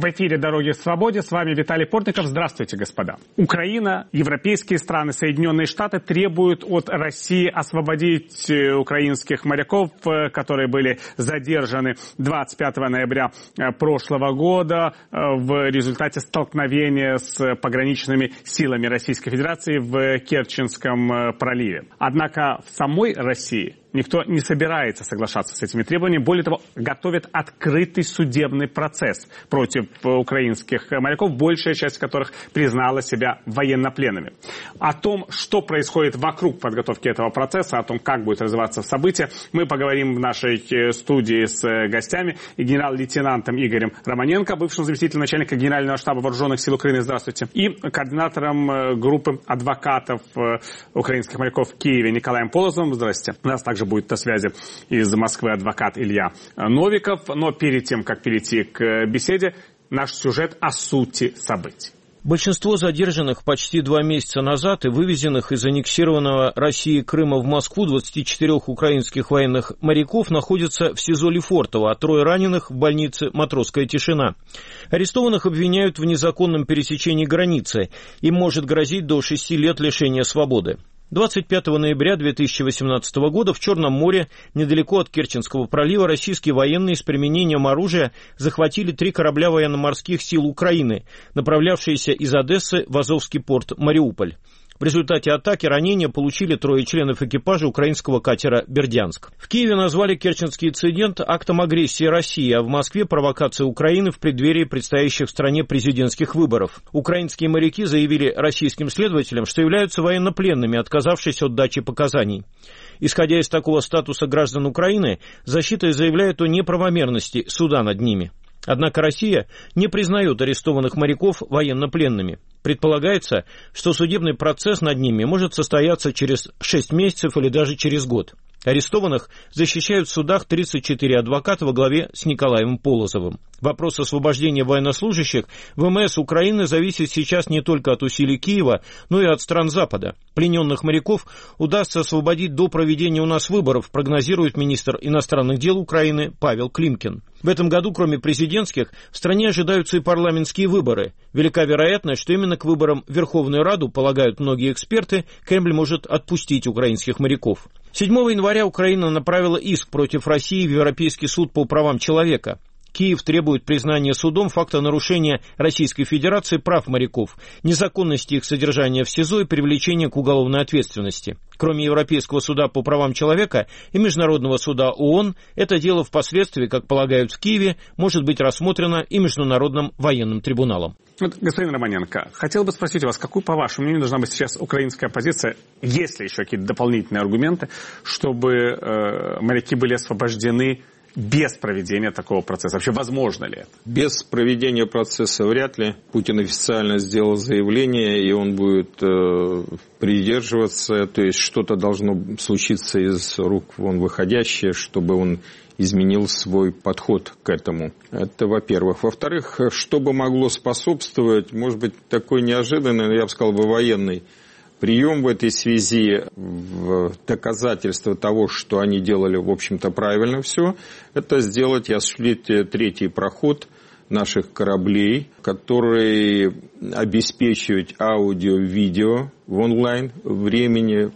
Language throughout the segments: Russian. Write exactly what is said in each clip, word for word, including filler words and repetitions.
В эфире «Дороги к свободе». С вами Виталий Портников. Здравствуйте, господа. Украина, европейские страны, Соединенные Штаты требуют от России освободить украинских моряков, которые были задержаны двадцать пятого ноября прошлого года в результате столкновения с пограничными силами Российской Федерации в Керченском проливе. Однако в самой России никто не собирается соглашаться с этими требованиями. Более того, готовят открытый судебный процесс против украинских моряков, большая часть которых признала себя военнопленными. О том, что происходит вокруг подготовки этого процесса, о том, как будет развиваться события, мы поговорим в нашей студии с гостями. И генерал-лейтенантом Игорем Романенко, бывшим заместителем начальника Генерального штаба Вооруженных сил Украины. Здравствуйте. И координатором группы адвокатов украинских моряков в Киеве Николаем Полозовым. Здравствуйте. У нас также будет на связи из Москвы адвокат Илья Новиков. Но перед тем, как перейти к беседе, наш сюжет о сути событий. Большинство задержанных почти два месяца назад и вывезенных из аннексированного Россией Крыма в Москву двадцати четырёх украинских военных моряков находятся в СИЗО Лефортово, а трое раненых в больнице «Матросская тишина». Арестованных обвиняют в незаконном пересечении границы. Им может грозить до шести лет лишения свободы. двадцать пятого ноября две тысячи восемнадцатого года в Черном море, недалеко от Керченского пролива, российские военные с применением оружия захватили три корабля военно-морских сил Украины, направлявшиеся из Одессы в Азовский порт Мариуполь. В результате атаки ранения получили трое членов экипажа украинского катера «Бердянск». В Киеве назвали керченский инцидент актом агрессии России, а в Москве – провокацией Украины в преддверии предстоящих в стране президентских выборов. Украинские моряки заявили российским следователям, что являются военнопленными, отказавшись от дачи показаний. Исходя из такого статуса граждан Украины, защита заявляет о неправомерности суда над ними. Однако Россия не признает арестованных моряков военнопленными. Предполагается, что судебный процесс над ними может состояться через шесть месяцев или даже через год. Арестованных защищают в судах тридцать четыре адвоката во главе с Николаем Полозовым. Вопрос освобождения военнослужащих ВМС Украины зависит сейчас не только от усилий Киева, но и от стран Запада. Плененных моряков удастся освободить до проведения у нас выборов, прогнозирует министр иностранных дел Украины Павел Климкин. В этом году, кроме президентских, в стране ожидаются и парламентские выборы. Велика вероятность, что именно к выборам в Верховную Раду, полагают многие эксперты, Кремль может отпустить украинских моряков. седьмого января Украина направила иск против России в Европейский суд по правам человека. Киев требует признания судом факта нарушения Российской Федерации прав моряков, незаконности их содержания в СИЗО и привлечения к уголовной ответственности. Кроме Европейского суда по правам человека и Международного суда ООН, это дело впоследствии, как полагают в Киеве, может быть рассмотрено и Международным военным трибуналом. Вот, господин Романенко, хотел бы спросить у вас, какой, по вашему мнению, должна быть сейчас украинская позиция, есть ли еще какие-то дополнительные аргументы, чтобы э, моряки были освобождены без проведения такого процесса? Вообще, возможно ли это? Без проведения процесса вряд ли. Путин официально сделал заявление, и он будет э, придерживаться. То есть что-то должно случиться из рук вон выходящее, чтобы он изменил свой подход к этому. Это во-первых. Во-вторых, что бы могло способствовать, может быть, такой неожиданный, я бы сказал, бы военный прием в этой связи, в доказательство того, что они делали, в общем-то, правильно все, это сделать и осуществить третий проход наших кораблей, который обеспечивает аудио-видео в онлайн времени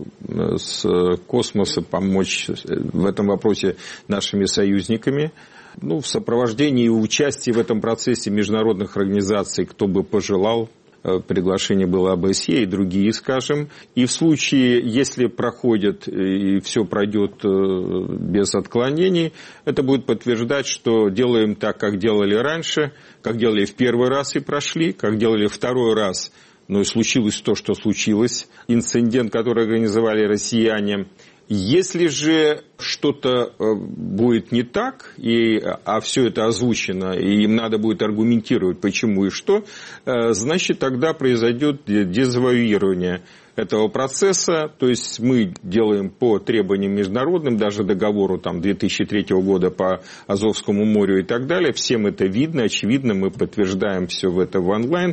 с космоса, помочь в этом вопросе нашими союзниками. Ну, в сопровождении и участии в этом процессе международных организаций, кто бы пожелал. Приглашение было ОБСЕ и другие, скажем. И в случае, если проходит и все пройдет без отклонений, это будет подтверждать, что делаем так, как делали раньше, как делали в первый раз и прошли, как делали второй раз, но и случилось то, что случилось. Инцидент, который организовали россияне. Если же что-то будет не так, и, а все это озвучено, и им надо будет аргументировать, почему и что, значит, тогда произойдет дезавуирование этого процесса. То есть мы делаем по требованиям международным, даже договору там, две тысячи третьего года по Азовскому морю и так далее. Всем это видно, очевидно, мы подтверждаем все в это в онлайн.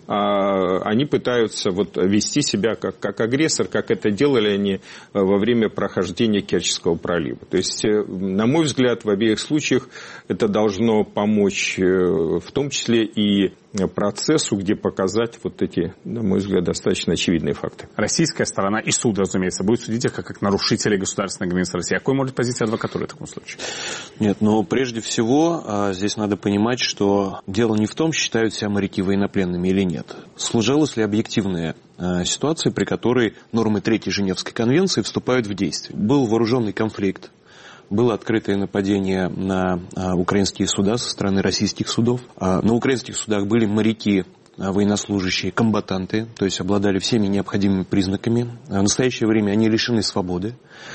Они пытаются вот вести себя как, как агрессор, как это делали они во время прохождения Керченского пролива. То есть, на мой взгляд, в обеих случаях это должно помочь в том числе и процессу, где показать вот эти, на мой взгляд, достаточно очевидные факты. Российская сторона и суд, разумеется, будет судить их как, как нарушителей государственной границы России. Какой может позиция адвокатуры в таком случае? Нет, но прежде всего здесь надо понимать, что дело не в том, считают себя моряки военнопленными или нет. Сложилась ли объективная ситуация, при которой нормы Третьей Женевской конвенции вступают в действие. Был вооруженный конфликт. Было открытое нападение на украинские суда со стороны российских судов. На украинских судах были моряки, военнослужащие, комбатанты, то есть обладали всеми необходимыми признаками. В настоящее время они лишены свободы.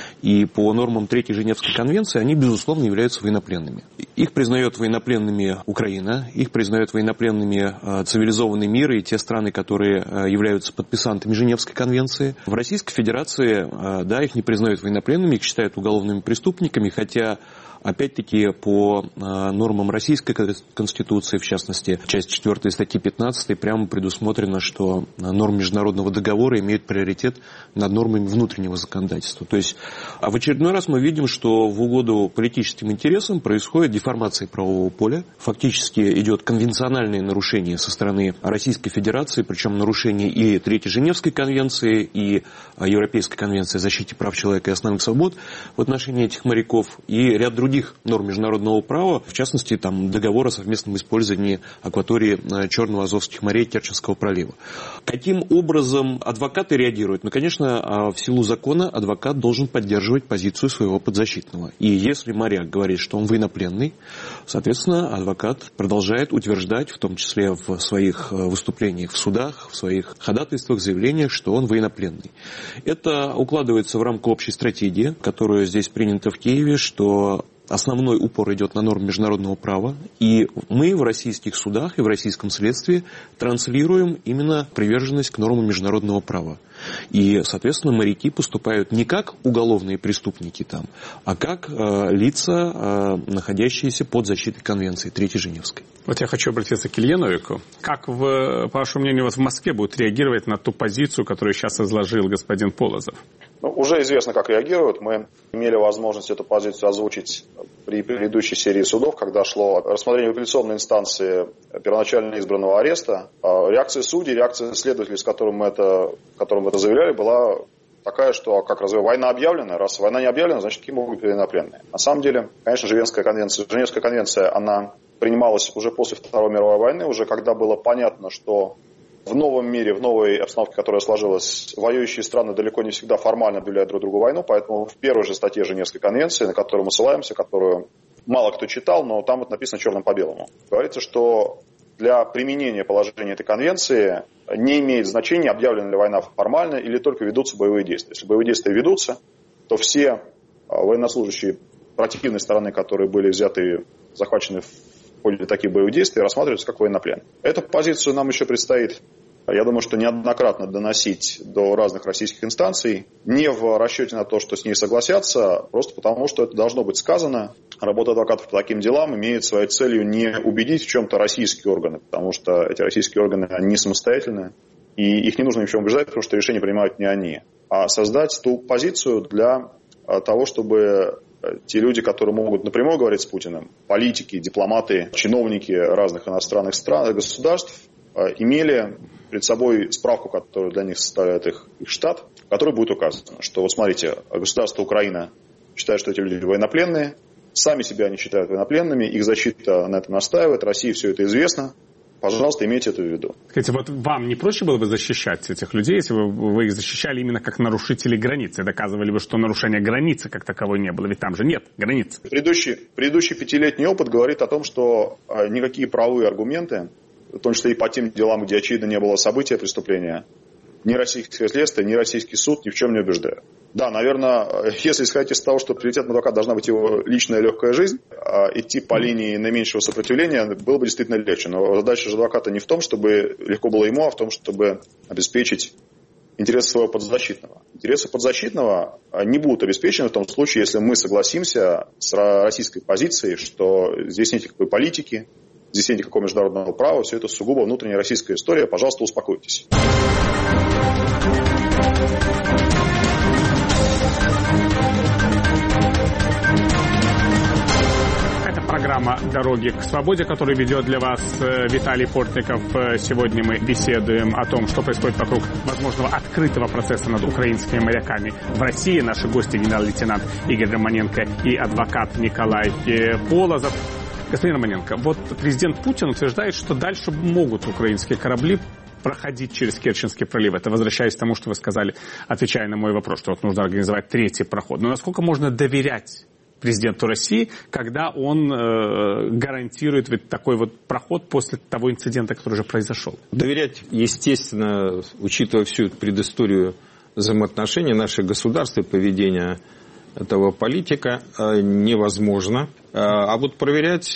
И по нормам Третьей Женевской конвенции они, безусловно, являются военнопленными. Их признает военнопленными Украина, их признает военнопленными цивилизованный мир и те страны, которые являются подписантами Женевской конвенции. В Российской Федерации, да, их не признают военнопленными, их считают уголовными преступниками, хотя... Опять-таки, по нормам Российской Конституции, в частности, часть четвёртая статьи пятнадцатой, прямо предусмотрено, что нормы международного договора имеют приоритет над нормами внутреннего законодательства. То есть, а в очередной раз мы видим, что в угоду политическим интересам происходит деформация правового поля. Фактически идет конвенциональное нарушение со стороны Российской Федерации, причем нарушение и Третьей Женевской конвенции, и Европейской конвенции о защите прав человека и основных свобод в отношении этих моряков, и ряд других других норм международного права, в частности, там, договор о совместном использовании акватории Черного, Азовских морей, Керченского пролива. Каким образом адвокаты реагируют? Ну, конечно, в силу закона адвокат должен поддерживать позицию своего подзащитного. И если моряк говорит, что он военнопленный, соответственно, адвокат продолжает утверждать, в том числе в своих выступлениях в судах, в своих ходатайствах, заявлениях, что он военнопленный. Это укладывается в рамку общей стратегии, которая здесь принята в Киеве, что основной упор идет на нормы международного права, и мы в российских судах и в российском следствии транслируем именно приверженность к нормам международного права. И, соответственно, моряки поступают не как уголовные преступники там, а как э, лица, э, находящиеся под защитой Конвенции Третьей Женевской. Вот я хочу обратиться к Илье Новику. Как, в, по вашему мнению, вас в Москве будут реагировать на ту позицию, которую сейчас изложил господин Полозов? Ну, уже известно, как реагируют. Мы имели возможность эту позицию озвучить при предыдущей серии судов, когда шло рассмотрение в апелляционной инстанции первоначально избранного ареста. Реакция судей, реакция следователей, с которым мы это, которым мы это заявляли, была такая, что как разве война объявлена? Раз война не объявлена, значит, какие могут быть военнопленные? На самом деле, конечно, Женевская конвенция, Женевская конвенция, она принималась уже после Второй мировой войны, уже когда было понятно, что в новом мире, в новой обстановке, которая сложилась, воюющие страны далеко не всегда формально объявляют друг другу войну, поэтому в первой же статье Женевской конвенции, на которую мы ссылаемся, которую мало кто читал, но там вот написано черным по белому, говорится, что для применения положения этой конвенции не имеет значения, объявлена ли война формально или только ведутся боевые действия. Если боевые действия ведутся, то все военнослужащие противной стороны, которые были взяты, захвачены в в ходе таких боевых действий, рассматриваются как военнопленные. Эту позицию нам еще предстоит, я думаю, что неоднократно доносить до разных российских инстанций, не в расчете на то, что с ней согласятся, просто потому, что это должно быть сказано. Работа адвокатов по таким делам имеет своей целью не убедить в чем-то российские органы, потому что эти российские органы, они не самостоятельные, и их не нужно ни в чем убеждать, потому что решения принимают не они, а создать ту позицию для того, чтобы те люди, которые могут напрямую говорить с Путиным, политики, дипломаты, чиновники разных иностранных стран, государств, имели перед собой справку, которую для них составляет их, их штат, в которой будет указано, что вот смотрите, государство Украина считает, что эти люди военнопленные, сами себя они считают военнопленными, их защита на это настаивает, России все это известно. Пожалуйста, имейте это в виду. Скажите, вот вам не проще было бы защищать этих людей, если бы вы их защищали именно как нарушителей границы? Доказывали бы, что нарушения границы как таковой не было, ведь там же нет границы. Предыдущий, предыдущий пятилетний опыт говорит о том, что никакие правовые аргументы, в том числе и по тем делам, где очевидно не было события преступления, ни российское следствие, ни российский суд ни в чем не убеждают. Да, наверное, если исходить из того, что приоритетом адвоката должна быть его личная легкая жизнь, идти по линии наименьшего сопротивления было бы действительно легче. Но задача же адвоката не в том, чтобы легко было ему, а в том, чтобы обеспечить интересы своего подзащитного. Интересы подзащитного не будут обеспечены в том случае, если мы согласимся с российской позицией, что здесь нет никакой политики, здесь нет никакого международного права, все это сугубо внутренняя российская история. Пожалуйста, успокойтесь. Программа «Дороги к свободе», которую ведет для вас Виталий Портников. Сегодня мы беседуем о том, что происходит вокруг возможного открытого процесса над украинскими моряками в России. Наши гости — генерал-лейтенант Игорь Романенко и адвокат Николай Полозов. Господин Романенко, вот президент Путин утверждает, что дальше могут украинские корабли проходить через Керченский пролив. Это возвращаясь к тому, что вы сказали, отвечая на мой вопрос, что вот нужно организовать третий проход. Но насколько можно доверять президенту России, когда он э, гарантирует ведь такой вот проход после того инцидента, который уже произошел? Доверять, естественно, учитывая всю эту предысторию взаимоотношений наших государств и поведения этого политика, невозможно. А вот проверять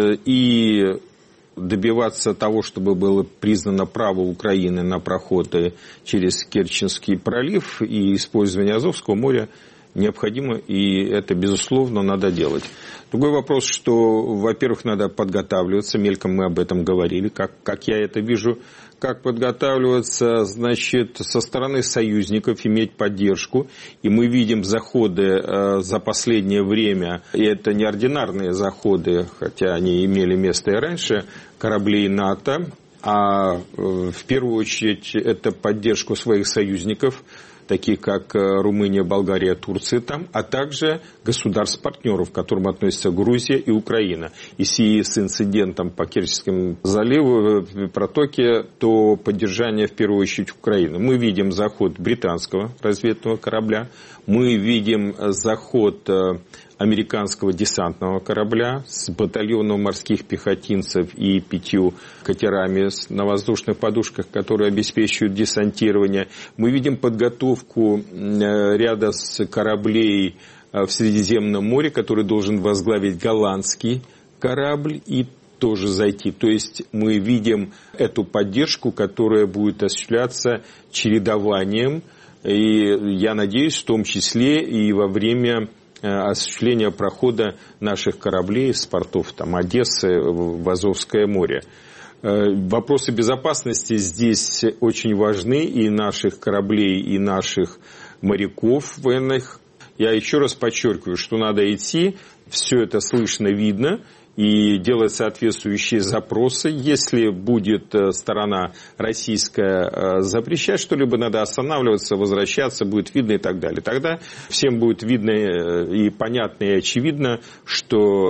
и добиваться того, чтобы было признано право Украины на проходы через Керченский пролив и использование Азовского моря необходимо, и это, безусловно, надо делать. Другой вопрос, что, во-первых, надо подготавливаться, мельком мы об этом говорили, как, как я это вижу, как подготавливаться, значит, со стороны союзников, иметь поддержку, и мы видим заходы э, за последнее время, и это неординарные заходы, хотя они имели место и раньше, кораблей НАТО, а э, в первую очередь это поддержку своих союзников, такие как Румыния, Болгария, Турция там, а также государств-партнеров, к которым относятся Грузия и Украина. И в связи с инцидентом по Керченскому заливу, в протоке, то поддержание в первую очередь Украины. Мы видим заход британского разведного корабля, мы видим заход американского десантного корабля с батальоном морских пехотинцев и пятью катерами на воздушных подушках, которые обеспечивают десантирование. Мы видим подготовку ряда с кораблей в Средиземном море, который должен возглавить голландский корабль и тоже зайти. То есть мы видим эту поддержку, которая будет осуществляться чередованием, и я надеюсь, в том числе и во время осуществления прохода наших кораблей с портов там, Одессы в Азовское море. Вопросы безопасности здесь очень важны, и наших кораблей, и наших моряков военных. Я еще раз подчеркиваю, что надо идти, все это слышно, видно, и делать соответствующие запросы. Если будет сторона российская запрещать что-либо, надо останавливаться, возвращаться, будет видно и так далее. Тогда всем будет видно и понятно, и очевидно, что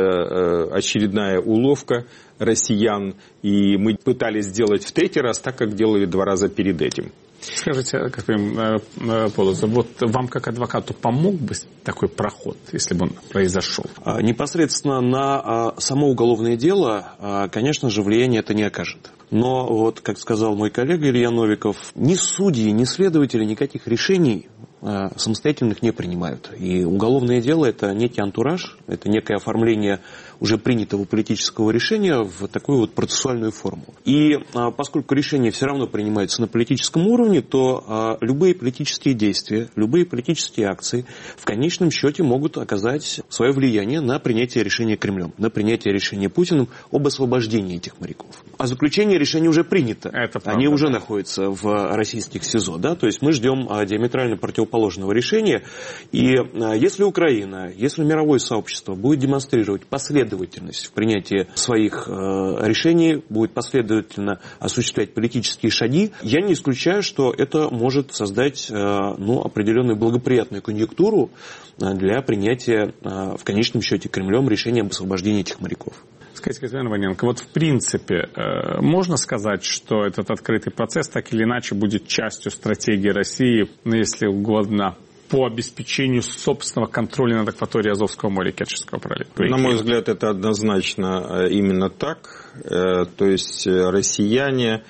это очередная уловка россиян, и мы пытались сделать в третий раз так, как делали два раза перед этим. Скажите, господин Полозов, вот вам как адвокату помог бы такой проход, если бы он произошел? Непосредственно на само уголовное дело, конечно же, влияние это не окажет. Но вот, как сказал мой коллега Илья Новиков, ни судьи, ни следователи никаких решений самостоятельных не принимают. И уголовное дело – это некий антураж, это некое оформление уже принятого политического решения в такую вот процессуальную форму. И поскольку решения все равно принимаются на политическом уровне, то любые политические действия, любые политические акции в конечном счете могут оказать свое влияние на принятие решения Кремлем, на принятие решения Путиным об освобождении этих моряков. А заключение решения уже принято. Это правда. Они уже находятся в российских СИЗО. Да? То есть мы ждем диаметрально противоположного решения. И если Украина, если мировое сообщество будет демонстрировать последовательность в принятии своих решений, будет последовательно осуществлять политические шаги, я не исключаю, что это может создать ну, определенную благоприятную конъюнктуру для принятия в конечном счете Кремлем решения об освобождении этих моряков. Скажите, господин Романенко, вот в принципе можно сказать, что этот открытый процесс так или иначе будет частью стратегии России, ну, если угодно, по обеспечению собственного контроля над акваторией Азовского моря и Керченского пролива? На мой взгляд, это однозначно именно так. То есть россияне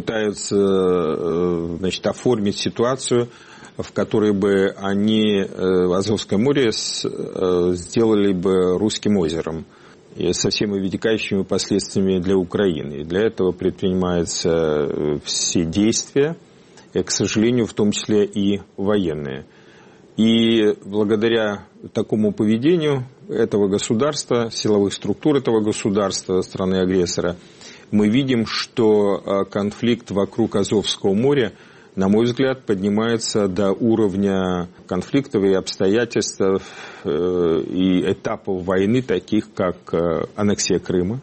пытаются, значит, оформить ситуацию, в которой бы они Азовское море сделали бы русским озером и со всеми вытекающими последствиями для Украины. И для этого предпринимаются все действия. и, к сожалению, в том числе и военные. И благодаря такому поведению этого государства, силовых структур этого государства, страны-агрессора, мы видим, что конфликт вокруг Азовского моря, на мой взгляд, поднимается до уровня конфликтов и обстоятельств и этапов войны, таких как аннексия Крыма,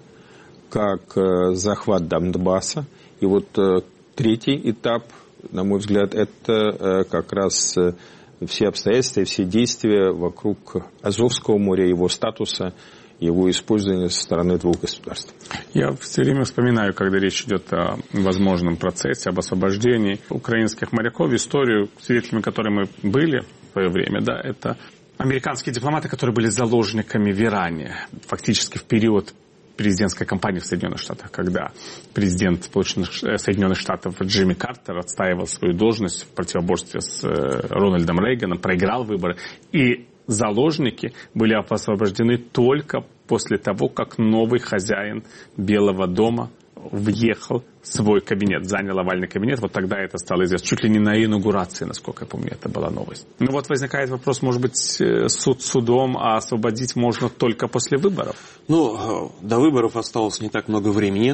как захват Донбасса. И вот третий этап, на мой взгляд, это как раз все обстоятельства и все действия вокруг Азовского моря, его статуса, его использования со стороны двух государств. Я все время вспоминаю, когда речь идет о возможном процессе, об освобождении украинских моряков, историю, свидетелями которой мы были в свое время, да, это американские дипломаты, которые были заложниками в Иране, фактически в период президентской кампании в Соединенных Штатах, когда президент Соединенных Штатов Джимми Картер отстаивал свою должность в противоборстве с Рональдом Рейганом, проиграл выборы, и заложники были освобождены только после того, как новый хозяин Белого дома въехал в свой кабинет, занял овальный кабинет. Вот тогда это стало известно. Чуть ли не на инаугурации, насколько я помню, это была новость. Ну вот возникает вопрос, может быть, суд судом, а освободить можно только после выборов? Ну, до выборов осталось не так много времени.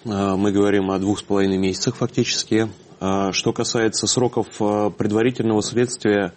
Мы говорим о двух с половиной месяцах фактически. Что касается сроков предварительного следствия,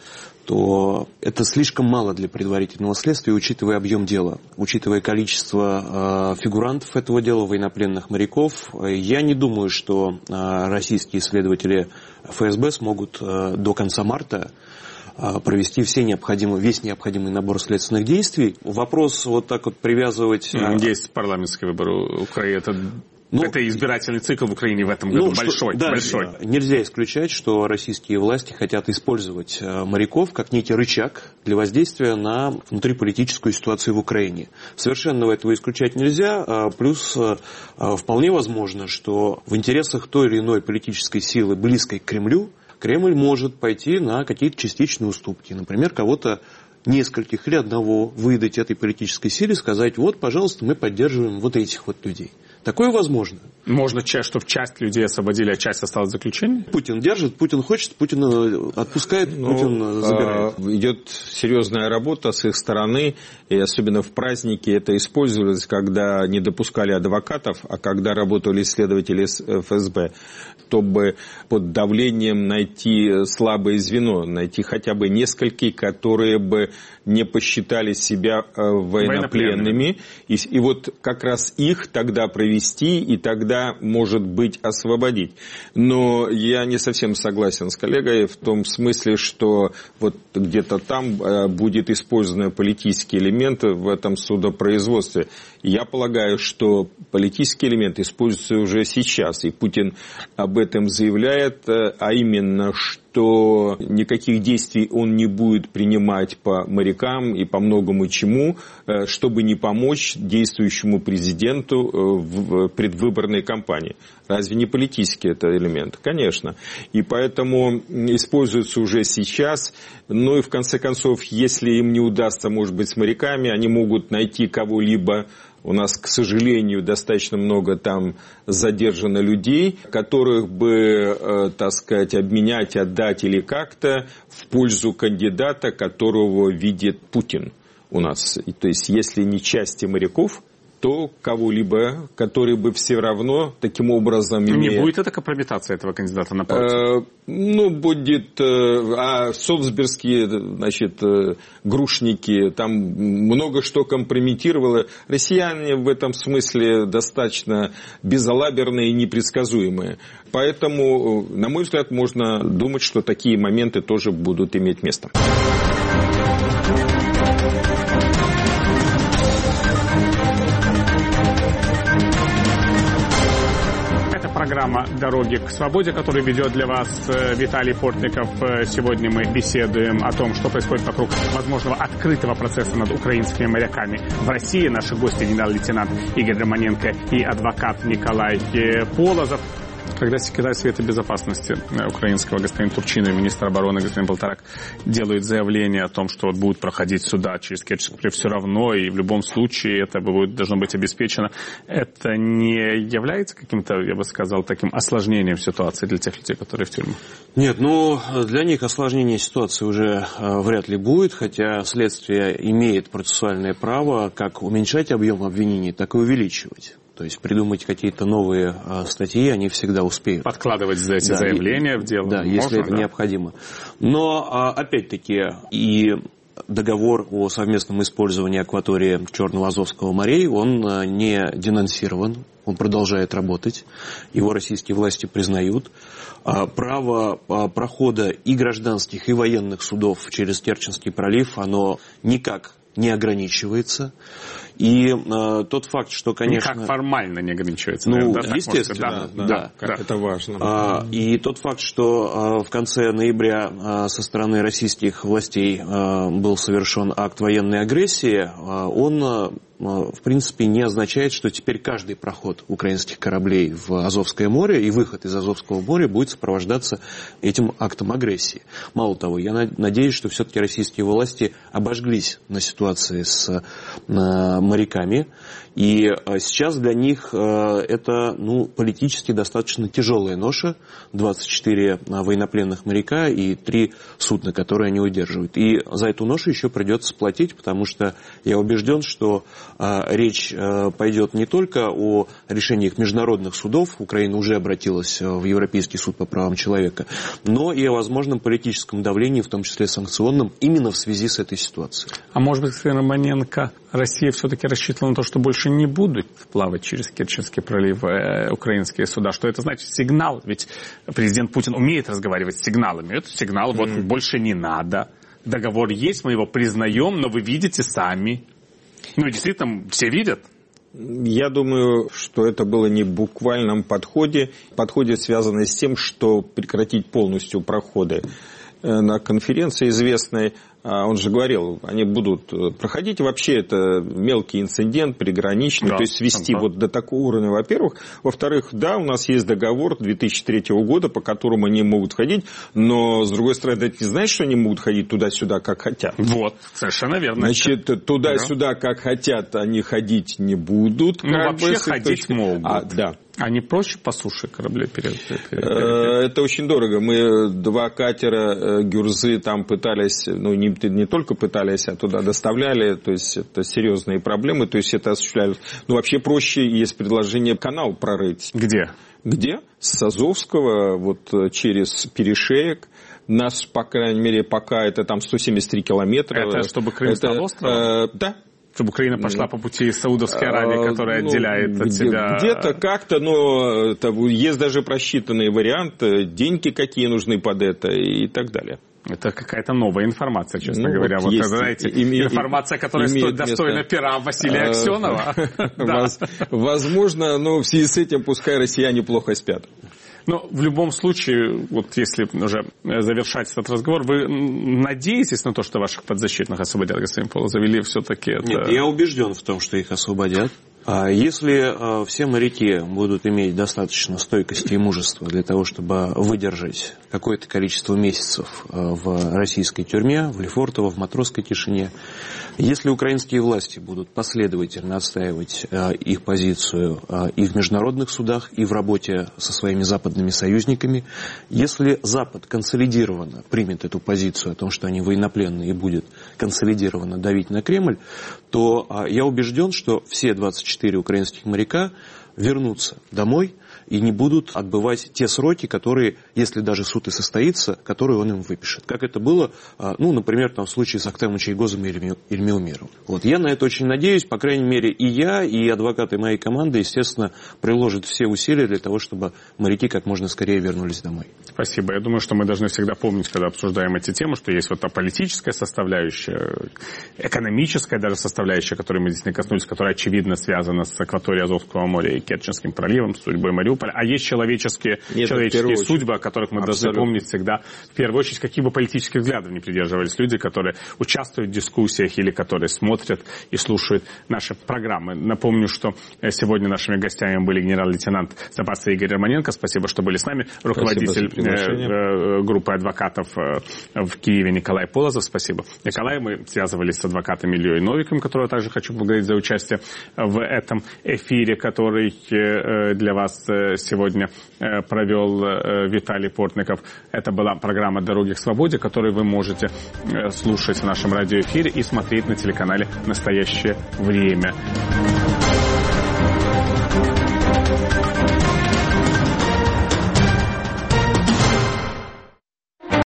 то это слишком мало для предварительного следствия, учитывая объем дела, учитывая количество э, фигурантов этого дела, военнопленных моряков. Я не думаю, что э, российские следователи эф эс бэ смогут э, до конца марта э, провести все необходимые, весь необходимый набор следственных действий. Вопрос вот так вот привязывать... Э, Есть парламентские выборы Украины, это... Ну, это избирательный цикл в Украине в этом году ну, большой, что, да, большой. Нельзя исключать, что российские власти хотят использовать моряков как некий рычаг для воздействия на внутриполитическую ситуацию в Украине. Совершенно этого исключать нельзя. Плюс вполне возможно, что в интересах той или иной политической силы, близкой к Кремлю, Кремль может пойти на какие-то частичные уступки. Например, кого-то нескольких или одного выдать этой политической силе, сказать, вот, пожалуйста, мы поддерживаем вот этих вот людей. Такое возможно. Можно, чтобы часть людей освободили, а часть осталась в заключении? Путин держит, Путин хочет, Путин отпускает, ну, Путин забирает. А, идет серьезная работа с их стороны, и особенно в праздники это использовалось, когда не допускали адвокатов, а когда работали следователи эф эс бэ, чтобы под давлением найти слабое звено, найти хотя бы нескольких, которые бы не посчитали себя военнопленными. И, и вот как раз их тогда провести, и тогда, может быть, освободить. Но я не совсем согласен с коллегой в том смысле, что вот где-то там будет использованы политические элементы в этом судопроизводстве. Я полагаю, что политические элементы используются уже сейчас, и Путин об этом заявляет, а именно, что никаких действий он не будет принимать по морякам и по многому чему, чтобы не помочь действующему президенту в предвыборной кампании. Разве не политический это элемент? Конечно. И поэтому используется уже сейчас. Ну и в конце концов, если им не удастся, может быть, с моряками, они могут найти кого-либо. У нас, к сожалению, достаточно много там задержано людей, которых бы, э, так сказать, обменять, отдать или как-то в пользу кандидата, которого видит Путин у нас. И, то есть, если не части моряков, то кого-либо, который бы все равно таким образом... Не имея... будет это компрометация этого кандидата на партию? Э, ну, будет... Э, а совсбергские, значит, э, грушники, там много что компрометировало. Россияне в этом смысле достаточно безалаберные и непредсказуемые. Поэтому, на мой взгляд, можно думать, что такие моменты тоже будут иметь место. Программа «Дороги к свободе», которую ведет для вас Виталий Портников. Сегодня мы беседуем о том, что происходит вокруг возможного открытого процесса над украинскими моряками в России. Наши гости — генерал-лейтенант Игорь Романенко и адвокат Николай Полозов. Когда секретарь Совета Безопасности украинского господин Турчинов и министр обороны господин Полторак делают заявление о том, что вот будут проходить суда через Керченский пролив все равно, и в любом случае это будет, должно быть обеспечено, это не является каким-то, я бы сказал, таким осложнением ситуации для тех людей, которые в тюрьме? Нет, ну, для них осложнение ситуации уже э, вряд ли будет, хотя следствие имеет процессуальное право как уменьшать объем обвинений, так и увеличивать. То есть придумать какие-то новые э, статьи они всегда успеют. Подкладывать за эти да, заявления и, в дело. Да, можно, если это да? необходимо. Но, э, опять-таки, и договор о совместном использовании акватории Черного Азовского морей, он не денонсирован, он продолжает работать, его российские власти признают. Право прохода и гражданских, и военных судов через Керченский пролив, оно никак не ограничивается. И э, тот факт, что, конечно... Никак формально не ограничивается. Ну, да, естественно, да, да, да, да. Это важно. А, и тот факт, что а, в конце ноября а, со стороны российских властей а, был совершен акт военной агрессии, а, он... А, в принципе, не означает, что теперь каждый проход украинских кораблей в Азовское море и выход из Азовского моря будет сопровождаться этим актом агрессии. Мало того, я надеюсь, что все-таки российские власти обожглись на ситуации с моряками, и сейчас для них это ну, политически достаточно тяжелая ноша, двадцать четыре военнопленных моряка и три судна, которые они удерживают. И за эту ношу еще придется платить, потому что я убежден, что речь пойдет не только о решениях международных судов, Украина уже обратилась в Европейский суд по правам человека, но и о возможном политическом давлении, в том числе санкционном, именно в связи с этой ситуацией. А может быть, господин Романенко, Россия все-таки рассчитывала на то, что больше не будут плавать через Керченский пролив э, украинские суда? Что это значит? Сигнал. Ведь президент Путин умеет разговаривать с сигналами. Это сигнал, вот mm. больше не надо. Договор есть, мы его признаем, но вы видите сами. Ну, действительно, все видят. Я думаю, что это было не в буквальном подходе. Подходе, связанный с тем, что прекратить полностью проходы. На конференции известной, он же говорил, они будут проходить. Вообще это мелкий инцидент, приграничный, да, то есть свести ага. вот до такого уровня, во-первых. Во-вторых, да, у нас есть договор две тысячи третьего года, по которому они могут ходить, но, с другой стороны, ты знаешь, что они могут ходить туда-сюда, как хотят? Вот, совершенно верно. Значит, туда-сюда, как хотят, они ходить не будут. Ну, вообще ходить точки... могут. А, да. А не проще по суше корабли перед, перед, перед, Это очень дорого. Мы два катера Гюрзы там пытались, ну не, не только пытались, а туда доставляли, то есть это серьезные проблемы, то есть это осуществляли. Ну вообще проще, есть предложение канал прорыть. Где? Где? С Азовского, вот через перешеек. Нас, по крайней мере, пока это там сто семьдесят три километра. Это чтобы Крым стал островом? Э, да. Чтобы Украина пошла по пути Саудовской Аравии, которая ну, отделяет от где, себя... Где-то как-то, но это, есть даже просчитанные варианты, деньги какие нужны под это и так далее. Это какая-то новая информация, честно ну, говоря. Вот, вот знаете, име, информация, которая стоит достойна пера Василия Аксенова. Возможно, но в связи с этим пускай россияне плохо спят. Но в любом случае, вот если уже завершать этот разговор, вы надеетесь на то, что ваших подзащитных освободят, господин Полозов, или все-таки это... Нет, я убежден в том, что их освободят. Если все моряки будут иметь достаточно стойкости и мужества для того, чтобы выдержать какое-то количество месяцев в российской тюрьме, в Лефортово, в матросской тишине, если украинские власти будут последовательно отстаивать их позицию и в международных судах, и в работе со своими западными союзниками, если Запад консолидированно примет эту позицию о том, что они военнопленные, и будет консолидированно давить на Кремль, то я убежден, что все двадцать четыре украинских моряка вернутся домой и не будут отбывать те сроки, которые, если даже суд и состоится, которые он им выпишет. Как это было, ну, например, там, в случае с Актаем Чайгозом или Ильмеумиром. Вот. Я на это очень надеюсь. По крайней мере, и я, и адвокаты моей команды, естественно, приложат все усилия для того, чтобы моряки как можно скорее вернулись домой. Спасибо. Я думаю, что мы должны всегда помнить, когда обсуждаем эти темы, что есть вот та политическая составляющая, экономическая даже составляющая, которой мы здесь не коснулись, которая очевидно связана с акваторией Азовского моря и Керченским проливом, с судьбой Мариуполя. выступали, а есть человеческие, Нет, человеческие судьбы, о которых мы Абсолютно. должны помнить всегда. В первую очередь, каких бы политических взглядов не придерживались люди, которые участвуют в дискуссиях или которые смотрят и слушают наши программы. Напомню, что сегодня нашими гостями были генерал-лейтенант запаса Игорь Романенко. Спасибо, что были с нами. Руководитель группы адвокатов в Киеве Николай Полозов. Спасибо. Николай, мы связывались с адвокатом Ильей Новиком, которого также хочу поблагодарить за участие в этом эфире, который для вас сегодня провел Виталий Портников. Это была программа «Дороги к свободе», которую вы можете слушать в нашем радиоэфире и смотреть на телеканале «Настоящее время».